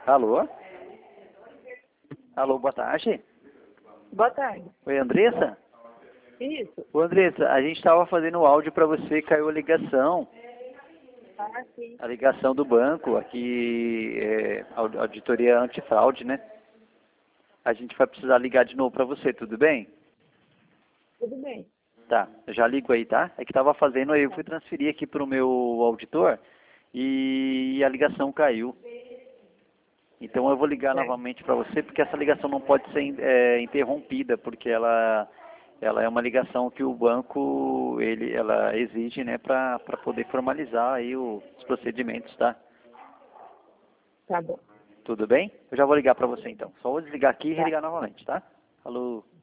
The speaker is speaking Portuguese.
Alô? Alô, boa tarde. Boa tarde. Oi, Andressa? Isso. Ô, Andressa, a gente estava fazendo o áudio para você, caiu a ligação. Ah, sim. A ligação do banco, aqui, auditoria antifraude, né? A gente vai precisar ligar de novo para você, tudo bem? Tudo bem. Tá, eu já ligo aí, tá? É que estava fazendo, aí eu fui transferir aqui para o meu auditor e a ligação caiu. Então eu vou ligar Certo. novamente para você, porque essa ligação não pode ser interrompida, porque ela é uma ligação que o banco ela exige, né, para poder formalizar aí os procedimentos, tá? Tá bom. Tudo bem? Eu já vou ligar para você então. Só vou desligar aqui e religar novamente, tá? Falou.